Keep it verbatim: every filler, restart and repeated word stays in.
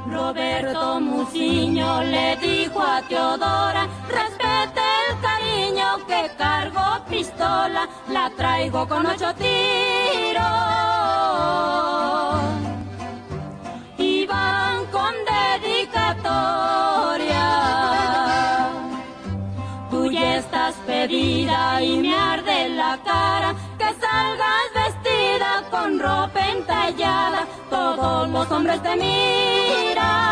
Roberto Muciño le dijo a Teodora, respete el cariño que cargo pistola, la traigo con ocho tiros. Y van con dedicatoria. Tú ya estás pedida y me arde la cara, que salgas vestida con ropa entallada, todos los hombres te miran.